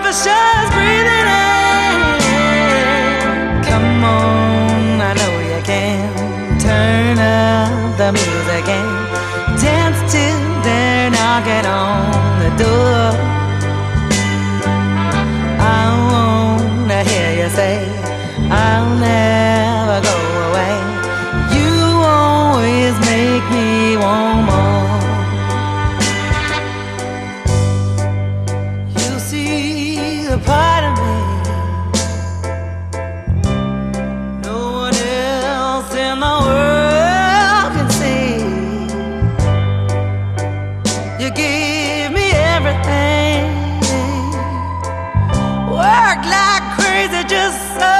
just breathing in. Come on, I know you can. Turn up the music and dance till they're knocking on the door. I wanna hear you say, I'll never go away. You always make me want more. You see a part of me no one else in the world can see. You give me everything, work like crazy just so